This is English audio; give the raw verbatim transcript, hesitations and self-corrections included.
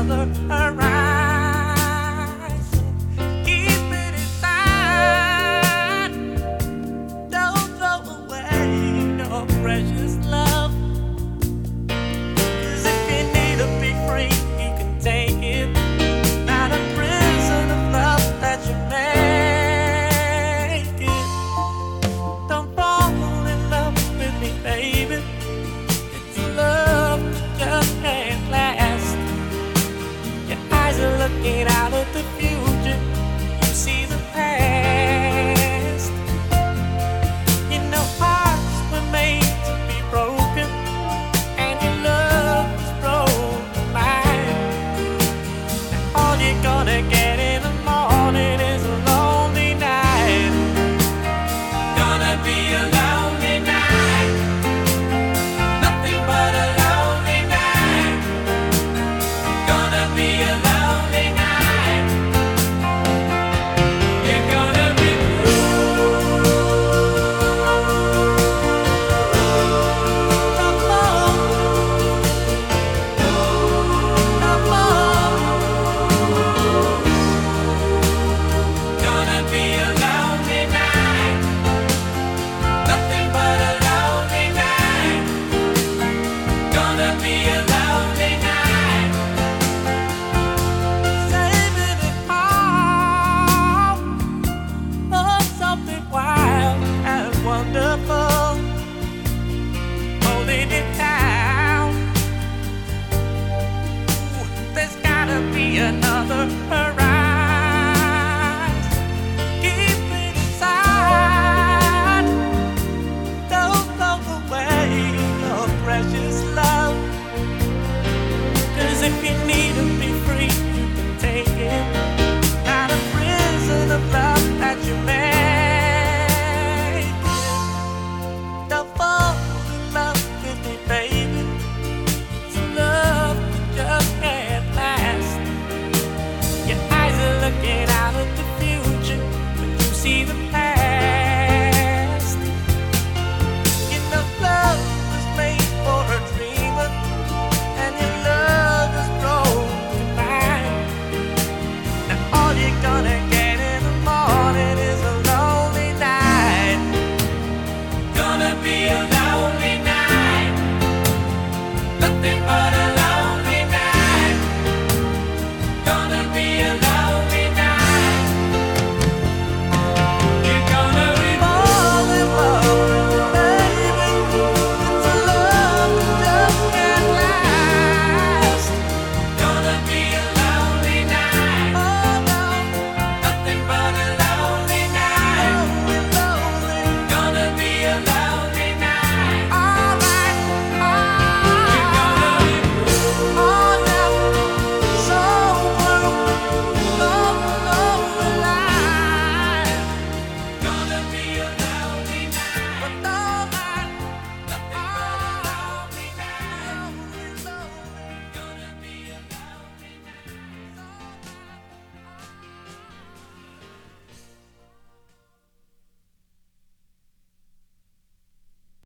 another horizon. Keep it inside. Don't throw away your precious love. 'Cause if you need to be free, you can take it. Not a prison of love that you make it. Don't fall in love with me, baby. It's love just can't last. Your eyes are looking out at the future. You see the past. You know hearts were made to be broken, and your love was broken mine. And all you're gonna get in the morning is a lonely night. Gonna be a lonely night. Nothing but a lonely night. Gonna be a lonely night. You're gonna be blue. No more. No more. Gonna be a lonely night. Nothing but a lonely night. Gonna be a lonely night. Saving it all for something wild and wonderful. Holding it down. Ooh, there's gotta be another horizon.